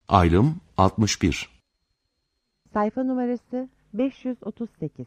Ayrım 61. Sayfa numarası 538.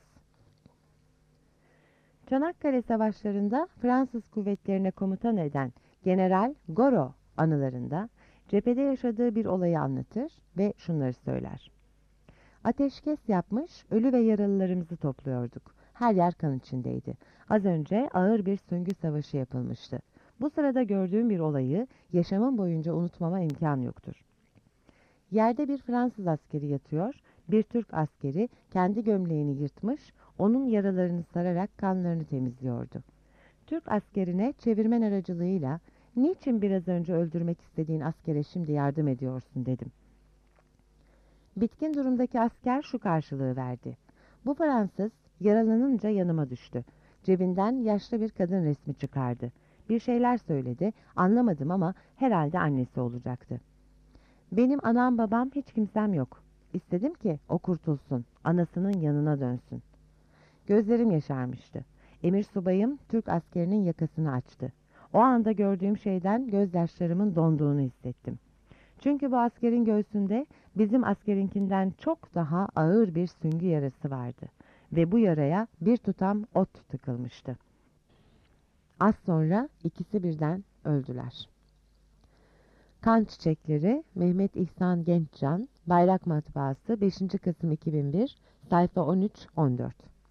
Çanakkale Savaşları'nda Fransız kuvvetlerine komutan eden General Gouraud anılarında cephede yaşadığı bir olayı anlatır ve şunları söyler. Ateşkes yapmış, ölü ve yaralılarımızı topluyorduk. Her yer kan içindeydi. Az önce ağır bir süngü savaşı yapılmıştı. Bu sırada gördüğüm bir olayı yaşamım boyunca unutmama imkan yoktur. Yerde bir Fransız askeri yatıyor, bir Türk askeri kendi gömleğini yırtmış, onun yaralarını sararak kanlarını temizliyordu. Türk askerine çevirmen aracılığıyla "Niçin biraz önce öldürmek istediğin askere şimdi yardım ediyorsun?" dedim. Bitkin durumdaki asker şu karşılığı verdi. "Bu Fransız yaralanınca yanıma düştü. Cebinden yaşlı bir kadın resmi çıkardı. Bir şeyler söyledi, anlamadım ama herhalde annesi olacaktı. Benim anam babam hiç kimsem yok. İstedim ki o kurtulsun, anasının yanına dönsün." Gözlerim yaşarmıştı. Emir subayım Türk askerinin yakasını açtı. O anda gördüğüm şeyden gözyaşlarımın donduğunu hissettim. Çünkü bu askerin göğsünde bizim askerinkinden çok daha ağır bir süngü yarası vardı. Ve bu yaraya bir tutam ot tıkılmıştı. Az sonra ikisi birden öldüler. Kan Çiçekleri, Mehmet İhsan Gençcan, Bayrak Matbaası, 5. Kasım 2001, sayfa 13-14.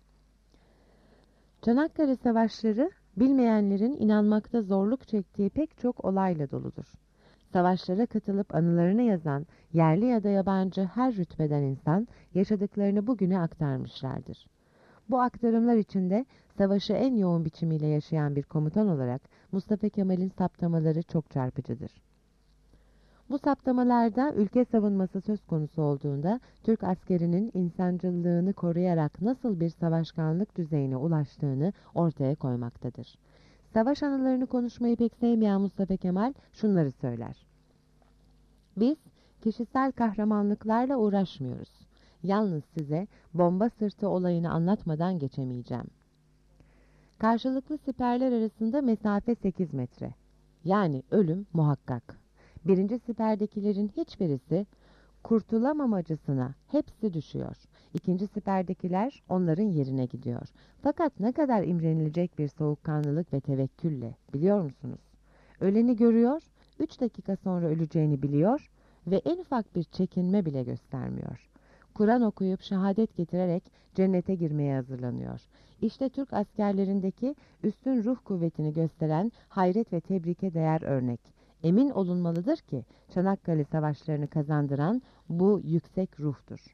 Çanakkale Savaşları, bilmeyenlerin inanmakta zorluk çektiği pek çok olayla doludur. Savaşlara katılıp anılarını yazan yerli ya da yabancı her rütbeden insan yaşadıklarını bugüne aktarmışlardır. Bu aktarımlar içinde savaşı en yoğun biçimiyle yaşayan bir komutan olarak Mustafa Kemal'in saptamaları çok çarpıcıdır. Bu saptamalarda ülke savunması söz konusu olduğunda Türk askerinin insancıllığını koruyarak nasıl bir savaşkanlık düzeyine ulaştığını ortaya koymaktadır. Savaş anılarını konuşmayı pek sevmeyen Mustafa Kemal şunları söyler. Biz kişisel kahramanlıklarla uğraşmıyoruz. Yalnız size bomba sırtı olayını anlatmadan geçemeyeceğim. Karşılıklı siperler arasında mesafe 8 metre. Yani ölüm muhakkak. Birinci siperdekilerin hiçbirisi kurtulamamacısına hepsi düşüyor. İkinci siperdekiler onların yerine gidiyor. Fakat ne kadar imrenilecek bir soğukkanlılık ve tevekkülle, biliyor musunuz? Öleni görüyor, 3 dakika sonra öleceğini biliyor ve en ufak bir çekinme bile göstermiyor. Kur'an okuyup şehadet getirerek cennete girmeye hazırlanıyor. İşte Türk askerlerindeki üstün ruh kuvvetini gösteren hayret ve tebrike değer örnek. Emin olunmalıdır ki Çanakkale Savaşları'nı kazandıran bu yüksek ruhtur.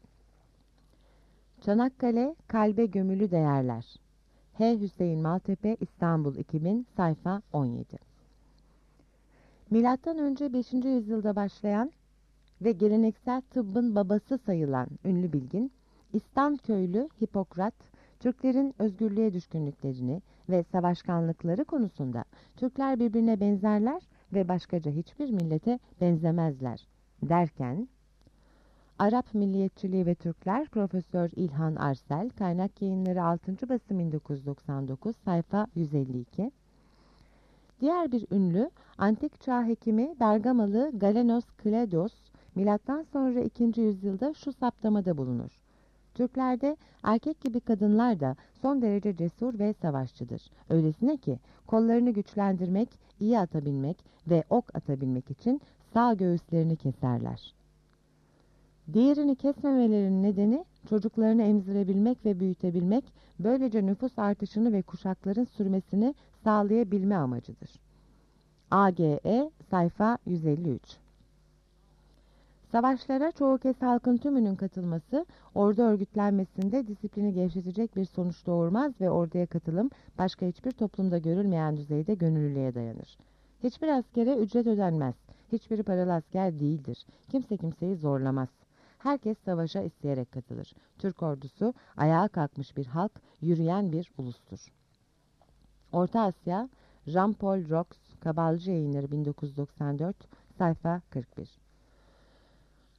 Çanakkale kalbe gömülü değerler. H. Hüseyin Maltepe, İstanbul 2000, sayfa 17. Milattan önce 5. yüzyılda başlayan ve geleneksel tıbbın babası sayılan ünlü bilgin, İstanköylü Hipokrat, Türklerin özgürlüğe düşkünlüklerini ve savaşkanlıkları konusunda Türkler birbirine benzerler ve başkaca hiçbir millete benzemezler derken, Arap Milliyetçiliği ve Türkler Profesör İlhan Arsel, Kaynak Yayınları 6. basım 1999, sayfa 152. Diğer bir ünlü antik çağ hekimi Bergamalı Galenos Kledos, milattan sonra 2. yüzyılda şu saptamada bulunur. Türklerde erkek gibi kadınlar da son derece cesur ve savaşçıdır. Öylesine ki kollarını güçlendirmek, iyi atabilmek ve ok atabilmek için sağ göğüslerini keserler. Diğerini kesmemelerinin nedeni çocuklarını emzirebilmek ve büyütebilmek, böylece nüfus artışını ve kuşakların sürmesini sağlayabilme amacıdır. AGE sayfa 153. Savaşlara çoğu kez halkın tümünün katılması, ordu örgütlenmesinde disiplini gevşetecek bir sonuç doğurmaz ve orduya katılım başka hiçbir toplumda görülmeyen düzeyde gönüllülüğe dayanır. Hiçbir askere ücret ödenmez. Hiçbiri paralı asker değildir. Kimse kimseyi zorlamaz. Herkes savaşa isteyerek katılır. Türk ordusu ayağa kalkmış bir halk, yürüyen bir ulustur. Orta Asya, Jean-Paul Rox, Kabalcı Yayınları 1994, sayfa 41.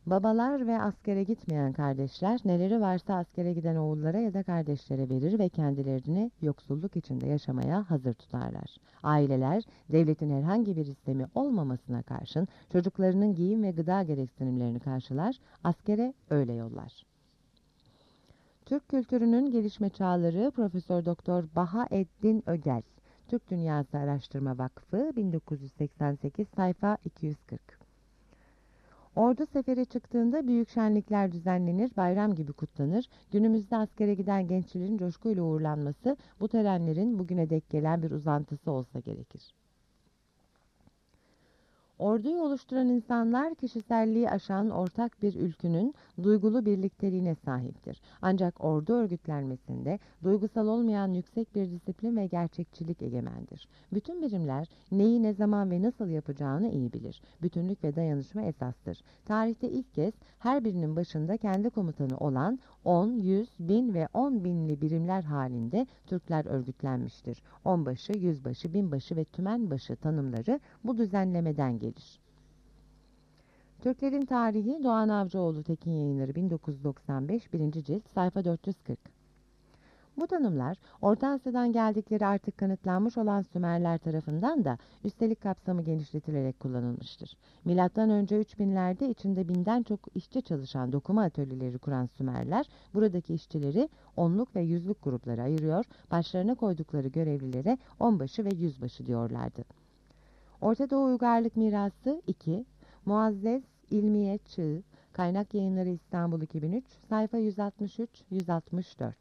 Babalar ve askere gitmeyen kardeşler neleri varsa askere giden oğullara ya da kardeşlere verir ve kendilerini yoksulluk içinde yaşamaya hazır tutarlar. Aileler devletin herhangi bir istemi olmamasına karşın çocuklarının giyim ve gıda gereksinimlerini karşılar, askere öyle yollar. Türk kültürünün gelişme çağları Profesör Doktor Bahaeddin Ögel, Türk Dünyası Araştırma Vakfı 1988 sayfa 240. Ordu sefere çıktığında büyük şenlikler düzenlenir, bayram gibi kutlanır. Günümüzde askere giden gençlerin coşkuyla uğurlanması bu törenlerin bugüne dek gelen bir uzantısı olsa gerekir. Orduyu oluşturan insanlar kişiselliği aşan ortak bir ülkünün duygulu birlikteliğine sahiptir. Ancak ordu örgütlenmesinde duygusal olmayan yüksek bir disiplin ve gerçekçilik egemendir. Bütün birimler neyi ne zaman ve nasıl yapacağını iyi bilir. Bütünlük ve dayanışma esastır. Tarihte ilk kez her birinin başında kendi komutanı olan 10, 100, 1000 ve 10 binli birimler halinde Türkler örgütlenmiştir. Onbaşı, yüzbaşı, binbaşı ve tümenbaşı tanımları bu düzenlemeden gelir. Türklerin Tarihi Doğan Avcıoğlu Tekin Yayınları 1995 1. cilt sayfa 440. Bu tanımlar Orta Asya'dan geldikleri artık kanıtlanmış olan Sümerler tarafından da üstelik kapsamı genişletilerek kullanılmıştır. Milattan önce 3000'lerde içinde 1000'den çok işçi çalışan dokuma atölyeleri kuran Sümerler buradaki işçileri onluk ve yüzlük gruplara ayırıyor, başlarına koydukları görevlilere onbaşı ve yüzbaşı diyorlardı. Orta Doğu Uygarlık Mirası 2, Muazzez İlmiye Çığ, Kaynak Yayınları İstanbul 2003, sayfa 163-164.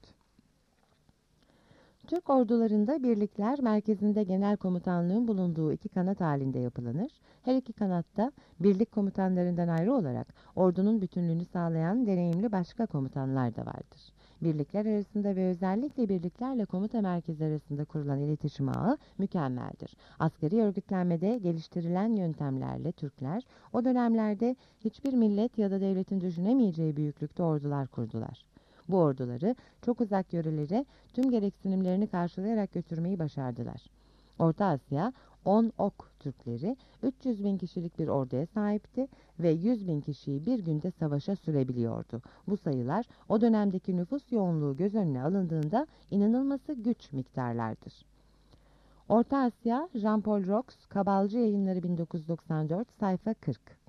Türk ordularında birlikler merkezinde genel komutanlığın bulunduğu iki kanat halinde yapılanır. Her iki kanatta birlik komutanlarından ayrı olarak ordunun bütünlüğünü sağlayan deneyimli başka komutanlar da vardır. Birlikler arasında ve özellikle birliklerle komuta merkezi arasında kurulan iletişim ağı mükemmeldir. Askeri örgütlenmede geliştirilen yöntemlerle Türkler o dönemlerde hiçbir millet ya da devletin düşünemeyeceği büyüklükte ordular kurdular. Bu orduları çok uzak yörelere tüm gereksinimlerini karşılayarak götürmeyi başardılar. Orta Asya 10 ok Türkleri 300 bin kişilik bir orduya sahipti ve 100 bin kişiyi bir günde savaşa sürebiliyordu. Bu sayılar o dönemdeki nüfus yoğunluğu göz önüne alındığında inanılması güç miktarlardır. Orta Asya Jean-Paul Rox, Kabalcı Yayınları 1994 sayfa 40.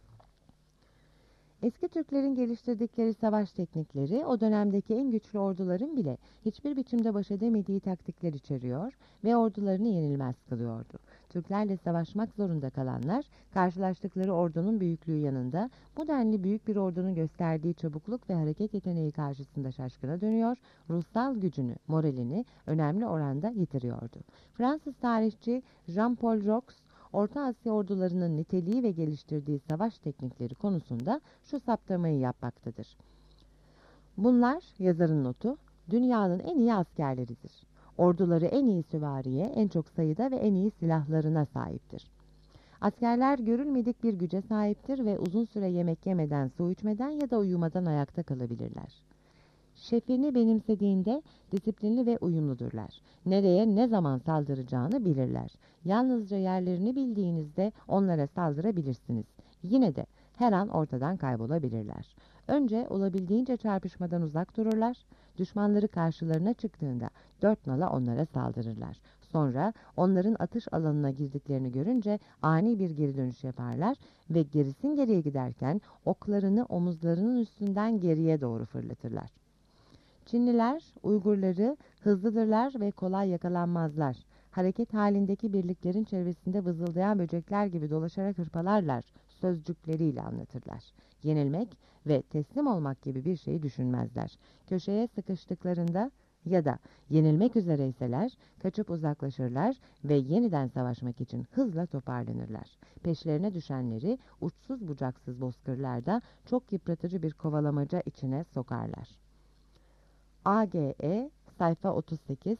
Eski Türklerin geliştirdikleri savaş teknikleri o dönemdeki en güçlü orduların bile hiçbir biçimde baş edemediği taktikler içeriyor ve ordularını yenilmez kılıyordu. Türklerle savaşmak zorunda kalanlar karşılaştıkları ordunun büyüklüğü yanında bu denli büyük bir ordunun gösterdiği çabukluk ve hareket yeteneği karşısında şaşkına dönüyor, ruhsal gücünü, moralini önemli oranda yitiriyordu. Fransız tarihçi Jean-Paul Rox, Orta Asya ordularının niteliği ve geliştirdiği savaş teknikleri konusunda şu saptamayı yapmaktadır. Bunlar, yazarın notu, dünyanın en iyi askerleridir. Orduları en iyi süvariye, en çok sayıda ve en iyi silahlarına sahiptir. Askerler görülmedik bir güce sahiptir ve uzun süre yemek yemeden, su içmeden ya da uyumadan ayakta kalabilirler. Şefini benimsediğinde disiplinli ve uyumludurlar. Nereye ne zaman saldıracağını bilirler. Yalnızca yerlerini bildiğinizde onlara saldırabilirsiniz. Yine de her an ortadan kaybolabilirler. Önce olabildiğince çarpışmadan uzak dururlar. Düşmanları karşılarına çıktığında dört nala onlara saldırırlar. Sonra onların atış alanına girdiklerini görünce ani bir geri dönüş yaparlar ve gerisin geriye giderken oklarını omuzlarının üstünden geriye doğru fırlatırlar. Çinliler, Uygurları hızlıdırlar ve kolay yakalanmazlar. Hareket halindeki birliklerin çevresinde vızıldayan böcekler gibi dolaşarak hırpalarlar, sözcükleriyle anlatırlar. Yenilmek ve teslim olmak gibi bir şey düşünmezler. Köşeye sıkıştıklarında ya da yenilmek üzereyseler kaçıp uzaklaşırlar ve yeniden savaşmak için hızla toparlanırlar. Peşlerine düşenleri uçsuz bucaksız bozkırlarda çok yıpratıcı bir kovalamaca içine sokarlar. AGE sayfa 38-40.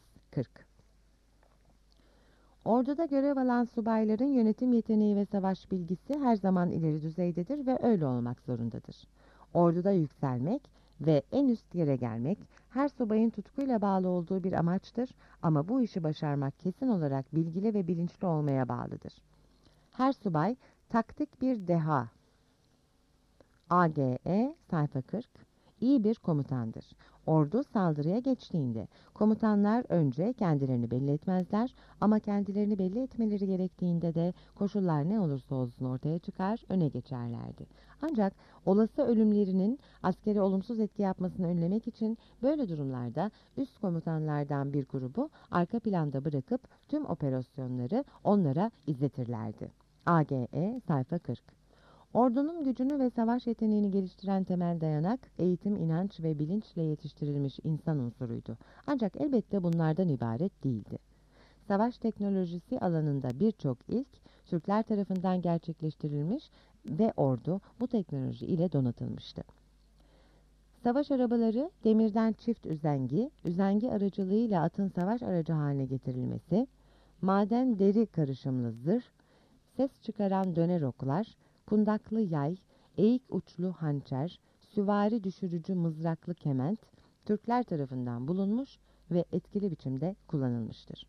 Orduda görev alan subayların yönetim yeteneği ve savaş bilgisi her zaman ileri düzeydedir ve öyle olmak zorundadır. Orduda yükselmek ve en üst yere gelmek her subayın tutkuyla bağlı olduğu bir amaçtır ama bu işi başarmak kesin olarak bilgili ve bilinçli olmaya bağlıdır. Her subay taktik bir deha. AGE sayfa 40 iyi bir komutandır. Ordu saldırıya geçtiğinde komutanlar önce kendilerini belli etmezler ama kendilerini belli etmeleri gerektiğinde de koşullar ne olursa olsun ortaya çıkar, öne geçerlerdi. Ancak olası ölümlerinin askere olumsuz etki yapmasını önlemek için böyle durumlarda üst komutanlardan bir grubu arka planda bırakıp tüm operasyonları onlara izletirlerdi. AGE sayfa 40. Ordunun gücünü ve savaş yeteneğini geliştiren temel dayanak, eğitim, inanç ve bilinçle yetiştirilmiş insan unsuruydu. Ancak elbette bunlardan ibaret değildi. Savaş teknolojisi alanında birçok ilk Türkler tarafından gerçekleştirilmiş ve ordu bu teknoloji ile donatılmıştı. Savaş arabaları demirden çift üzengi, üzengi aracılığıyla atın savaş aracı haline getirilmesi, maden deri karışımlı zırh, ses çıkaran döner oklar, kundaklı yay, eğik uçlu hançer, süvari düşürücü mızraklı kement, Türkler tarafından bulunmuş ve etkili biçimde kullanılmıştır.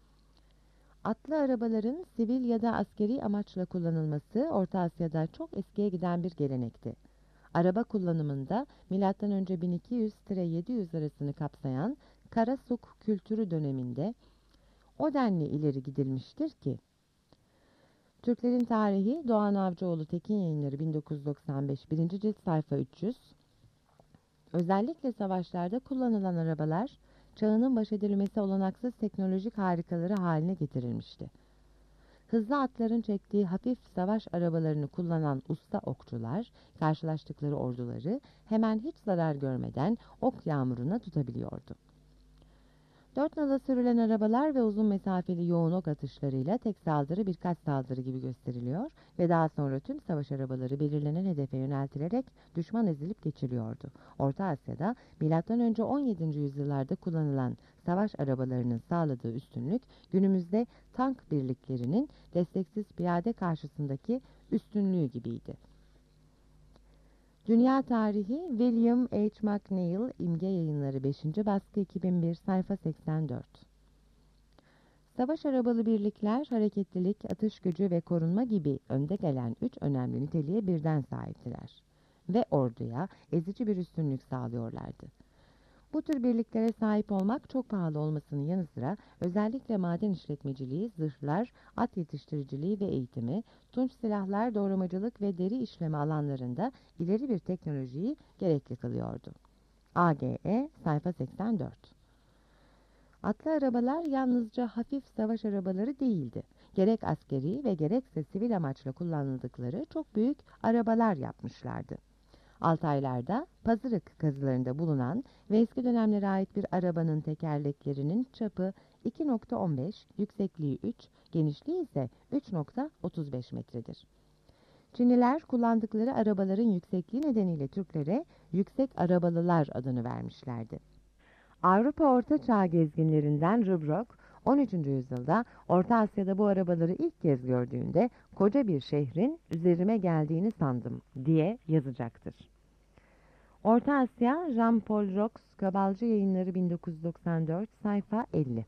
Atlı arabaların sivil ya da askeri amaçla kullanılması Orta Asya'da çok eskiye giden bir gelenekti. Araba kullanımında M.Ö. 1200-700 arasını kapsayan Karasuk kültürü döneminde o denli ileri gidilmiştir ki, Türklerin Tarihi Doğan Avcıoğlu Tekin Yayınları 1995 1. cilt sayfa 300. Özellikle savaşlarda kullanılan arabalar çağının baş edilmesi olanaksız teknolojik harikaları haline getirilmişti. Hızlı atların çektiği hafif savaş arabalarını kullanan usta okçular karşılaştıkları orduları hemen hiç zarar görmeden ok yağmuruna tutabiliyordu. Dört nala sürülen arabalar ve uzun mesafeli yoğun ok atışlarıyla tek saldırı birkaç saldırı gibi gösteriliyor ve daha sonra tüm savaş arabaları belirlenen hedefe yöneltilerek düşman ezilip geçiliyordu. Orta Asya'da M.Ö. 17. yüzyıllarda kullanılan savaş arabalarının sağladığı üstünlük günümüzde tank birliklerinin desteksiz piyade karşısındaki üstünlüğü gibiydi. Dünya Tarihi William H. McNeill İmge Yayınları 5. baskı 2001 sayfa 84. Savaş arabalı birlikler hareketlilik, atış gücü ve korunma gibi önde gelen 3 önemli niteliğe birden sahiptiler ve orduya ezici bir üstünlük sağlıyorlardı. Bu tür birliklere sahip olmak çok pahalı olmasının yanı sıra özellikle maden işletmeciliği, zırhlar, at yetiştiriciliği ve eğitimi, tunç silahlar, doğramacılık ve deri işleme alanlarında ileri bir teknolojiyi gerekli kılıyordu. AGE sayfa 84. Atlı arabalar yalnızca hafif savaş arabaları değildi. Gerek askeri ve gerekse sivil amaçla kullanıldıkları çok büyük arabalar yapmışlardı. Altaylarda Pazırık kazılarında bulunan ve eski dönemlere ait bir arabanın tekerleklerinin çapı 2,15, yüksekliği 3, genişliği ise 3,35 metredir. Çinliler kullandıkları arabaların yüksekliği nedeniyle Türklere yüksek arabalılar adını vermişlerdi. Avrupa Orta Çağ gezginlerinden Rubrock, 13. yüzyılda Orta Asya'da bu arabaları ilk kez gördüğünde koca bir şehrin üzerime geldiğini sandım diye yazacaktır. Orta Asya, Jean-Paul Rox, Kabalcı Yayınları 1994, sayfa 50.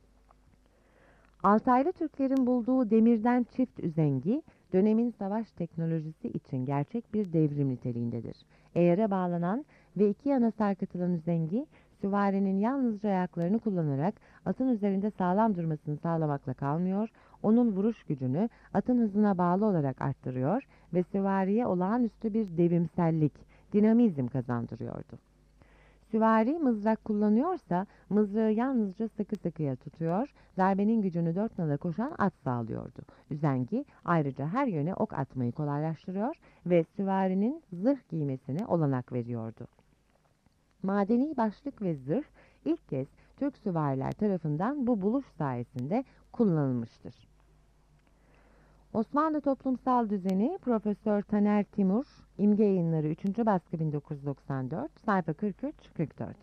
Altaylı Türklerin bulduğu demirden çift üzengi, dönemin savaş teknolojisi için gerçek bir devrim niteliğindedir. Eğere bağlanan ve iki yana sarkıtılan üzengi, süvarinin yalnızca ayaklarını kullanarak atın üzerinde sağlam durmasını sağlamakla kalmıyor, onun vuruş gücünü atın hızına bağlı olarak arttırıyor ve süvariye olağanüstü bir devrimsellik, dinamizm kazandırıyordu. Süvari mızrak kullanıyorsa mızrağı yalnızca sıkı sıkıya tutuyor, darbenin gücünü dört nala koşan at sağlıyordu. Üzengi ayrıca her yöne ok atmayı kolaylaştırıyor ve süvarinin zırh giymesine olanak veriyordu. Madeni başlık ve zırh ilk kez Türk süvariler tarafından bu buluş sayesinde kullanılmıştır. Osmanlı Toplumsal Düzeni Profesör Taner Timur, İmge Yayınları 3. baskı 1994, sayfa 43-44.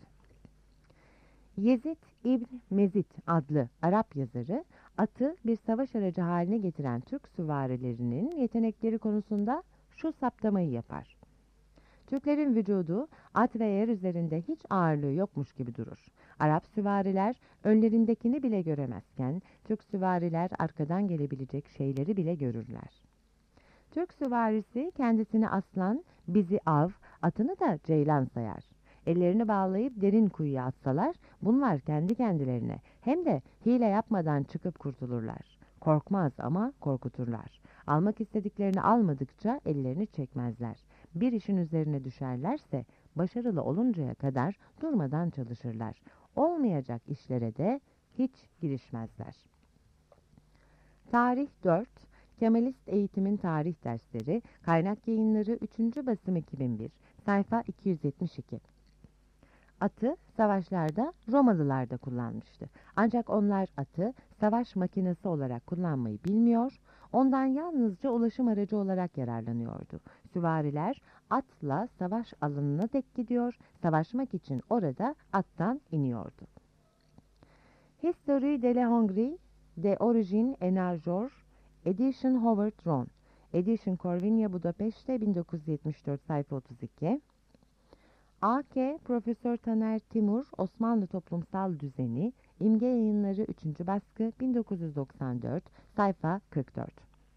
Yezid İbn Mezid adlı Arap yazarı, atı bir savaş aracı haline getiren Türk süvarilerinin yetenekleri konusunda şu saptamayı yapar. Türklerin vücudu at ve yer üzerinde hiç ağırlığı yokmuş gibi durur. Arap süvariler önlerindekini bile göremezken Türk süvariler arkadan gelebilecek şeyleri bile görürler. Türk süvarisi kendisini aslan, Bizi av, atını da ceylan sayar. Ellerini bağlayıp derin kuyuya atsalar, bunlar kendi kendilerine hem de hile yapmadan çıkıp kurtulurlar. Korkmaz ama korkuturlar. Almak istediklerini almadıkça ellerini çekmezler. Bir işin üzerine düşerlerse başarılı oluncaya kadar durmadan çalışırlar. Olmayacak işlere de hiç girişmezler. Tarih 4, Kemalist Eğitimin Tarih Dersleri, Kaynak Yayınları 3. Basım 2001, sayfa 272. Atı savaşlarda Romalılar da kullanmıştı. Ancak onlar atı savaş makinesi olarak kullanmayı bilmiyor, ondan yalnızca ulaşım aracı olarak yararlanıyordu. Süvariler atla savaş alanına dek gidiyor, savaşmak için orada attan iniyordu. History de la Hongrie, de Origine et Narjor, Edition Howard Ron, Edition Corvinia Budapeşte 1974, sayfa 32. A.K. Profesör Taner Timur, Osmanlı Toplumsal Düzeni, İmge Yayınları 3. baskı 1994, sayfa 44.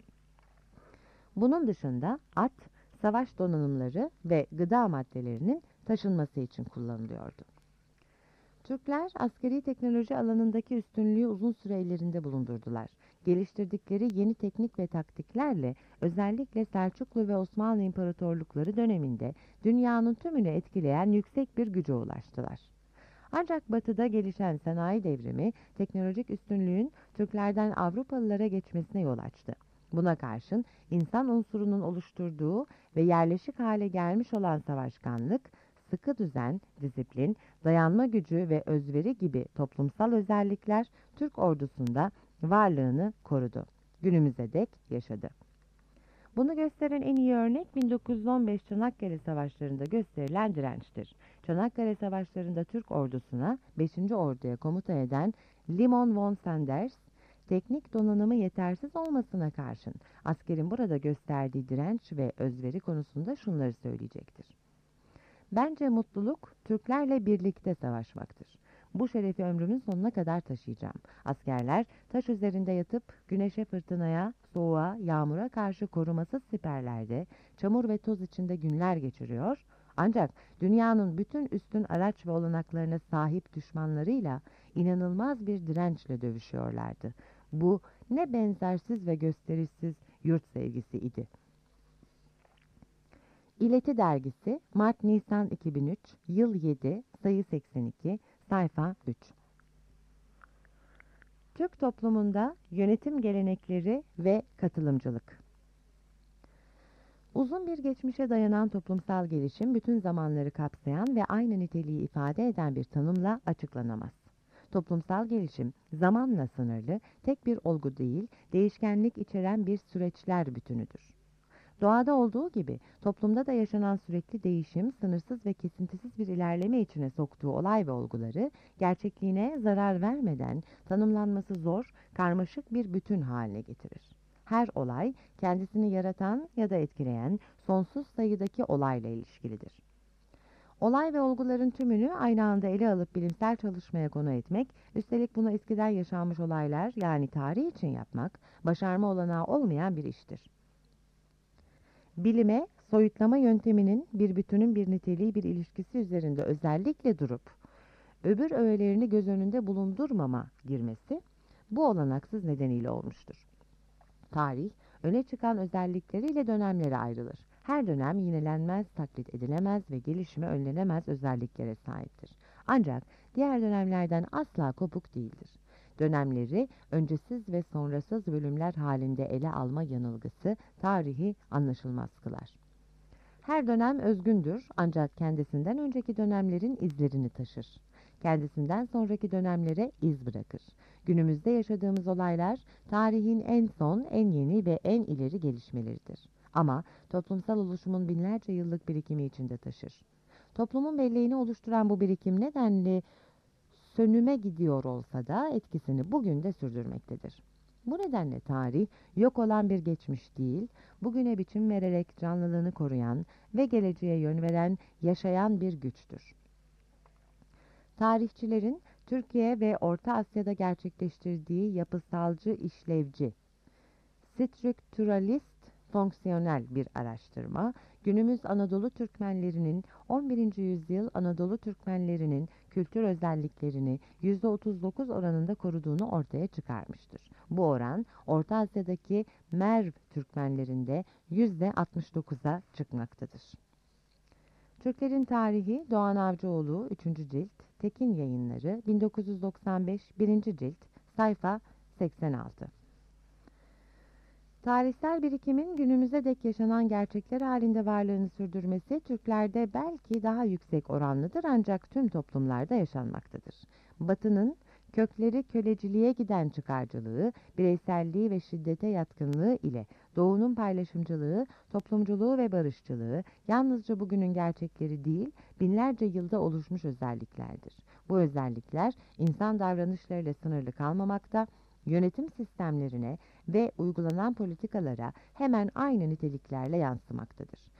Bunun dışında at, savaş donanımları ve gıda maddelerinin taşınması için kullanılıyordu. Türkler askeri teknoloji alanındaki üstünlüğü uzun süre ellerinde bulundurdular. Geliştirdikleri yeni teknik ve taktiklerle özellikle Selçuklu ve Osmanlı İmparatorlukları döneminde dünyanın tümünü etkileyen yüksek bir güce ulaştılar. Ancak batıda gelişen sanayi devrimi teknolojik üstünlüğün Türklerden Avrupalılara geçmesine yol açtı. Buna karşın insan unsurunun oluşturduğu ve yerleşik hale gelmiş olan savaşkanlık, sıkı düzen, disiplin, dayanma gücü ve özveri gibi toplumsal özellikler Türk ordusunda varlığını korudu. Günümüze dek yaşadı. Bunu gösteren en iyi örnek 1915 Çanakkale Savaşları'nda gösterilen dirençtir. Çanakkale Savaşları'nda Türk ordusuna 5. Ordu'ya komuta eden Limon von Sanders, teknik donanımı yetersiz olmasına karşın askerin burada gösterdiği direnç ve özveri konusunda şunları söyleyecektir. Bence mutluluk Türklerle birlikte savaşmaktır. Bu şerefi ömrümün sonuna kadar taşıyacağım. Askerler taş üzerinde yatıp güneşe, fırtınaya, soğuğa, yağmura karşı korumasız siperlerde, çamur ve toz içinde günler geçiriyor. Ancak dünyanın bütün üstün araç ve olanaklarına sahip düşmanlarıyla inanılmaz bir dirençle dövüşüyorlardı. Bu ne benzersiz ve gösterişsiz yurt sevgisi idi. İleti Dergisi, Mart-Nisan 2003, yıl 7, sayı 82, sayfa 3. Türk toplumunda yönetim gelenekleri ve katılımcılık. Uzun bir geçmişe dayanan toplumsal gelişim bütün zamanları kapsayan ve aynı niteliği ifade eden bir tanımla açıklanamaz. Toplumsal gelişim zamanla sınırlı, tek bir olgu değil, değişkenlik içeren bir süreçler bütünüdür. Doğada olduğu gibi toplumda da yaşanan sürekli değişim, sınırsız ve kesintisiz bir ilerleme içine soktuğu olay ve olguları gerçekliğine zarar vermeden tanımlanması zor, karmaşık bir bütün haline getirir. Her olay kendisini yaratan ya da etkileyen sonsuz sayıdaki olayla ilişkilidir. Olay ve olguların tümünü aynı anda ele alıp bilimsel çalışmaya konu etmek, üstelik bunu eskiden yaşanmış olaylar yani tarih için yapmak, başarma olanağı olmayan bir iştir. Bilime, soyutlama yönteminin bir bütünün bir niteliği bir ilişkisi üzerinde özellikle durup, öbür öğelerini göz önünde bulundurmama girmesi, bu olanaksız nedeniyle olmuştur. Tarih, öne çıkan özellikleriyle dönemlere ayrılır. Her dönem yinelenmez, taklit edilemez ve gelişime önlenemez özelliklere sahiptir. Ancak diğer dönemlerden asla kopuk değildir. Dönemleri öncesiz ve sonrasız bölümler halinde ele alma yanılgısı tarihi anlaşılmaz kılar. Her dönem özgündür ancak kendisinden önceki dönemlerin izlerini taşır. Kendisinden sonraki dönemlere iz bırakır. Günümüzde yaşadığımız olaylar tarihin en son, en yeni ve en ileri gelişmeleridir. Ama toplumsal oluşumun binlerce yıllık birikimi içinde taşır. Toplumun belleğini oluşturan bu birikim nedenli sönüme gidiyor olsa da etkisini bugün de sürdürmektedir. Bu nedenle tarih yok olan bir geçmiş değil, bugüne biçim vererek canlılığını koruyan ve geleceğe yön veren yaşayan bir güçtür. Tarihçilerin Türkiye ve Orta Asya'da gerçekleştirdiği yapısalcı işlevci, strüktüralist fonksiyonel bir araştırma, günümüz Anadolu Türkmenlerinin 11. yüzyıl Anadolu Türkmenlerinin kültür özelliklerini %39 oranında koruduğunu ortaya çıkarmıştır. Bu oran Orta Asya'daki Merv Türkmenlerinde %69'a çıkmaktadır. Türklerin Tarihi Doğan Avcıoğlu 3. cilt, Tekin Yayınları 1995 1. cilt, sayfa 86. Tarihsel birikimin günümüze dek yaşanan gerçekler halinde varlığını sürdürmesi Türklerde belki daha yüksek oranlıdır ancak tüm toplumlarda yaşanmaktadır. Batı'nın kökleri köleciliğe giden çıkarcılığı, bireyselliği ve şiddete yatkınlığı ile Doğu'nun paylaşımcılığı, toplumculuğu ve barışçılığı yalnızca bugünün gerçekleri değil, binlerce yılda oluşmuş özelliklerdir. Bu özellikler insan davranışlarıyla sınırlı kalmamakta, yönetim sistemlerine ve uygulanan politikalara hemen aynı niteliklerle yansımaktadır.